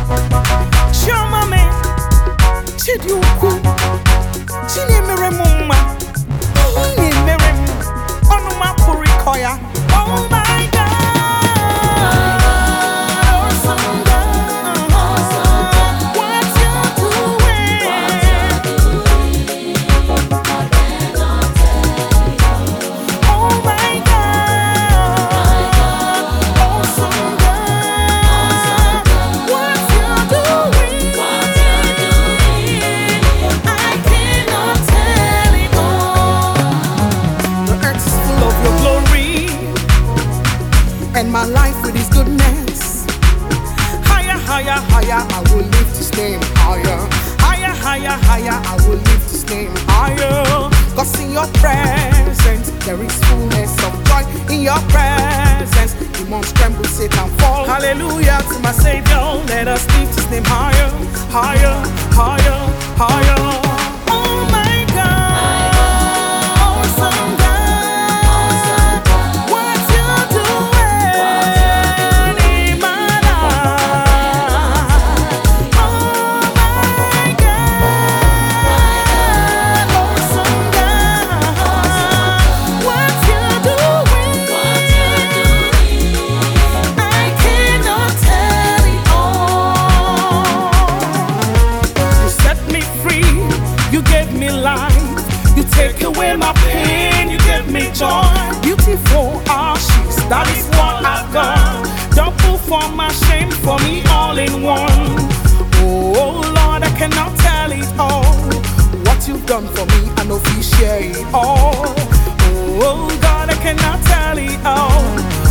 Chamame, Chiduku, Chinemere Mumma, Inemere, Onuma Purikoya. Oh my God, awesome God, what you doing? Oh my God, awesome God, what you doing? I cannot tell it all. The earth is full of your glory, and my life with his goodness. Higher, higher, higher, I will lift his name higher. Higher, higher, higher, I will lift his name higher. Cause in your presence there is fullness of joy. In your presence demons tremble, Satan fall. Hallelujah to my Savior. Let us lift his name higher, higher, higher, higher. Oh my God, awesome God, what you doing in my life? Oh my God, awesome God, what you doing? I cannot tell it all. You set me free, you gave me life, you take away my pain, you give me joy. Beautiful ashes, that is what I've got. Double for my shame, for me all in one. Oh Lord, I cannot tell it all. What you've done for me, I know if you share it all. Oh God, I cannot tell it all.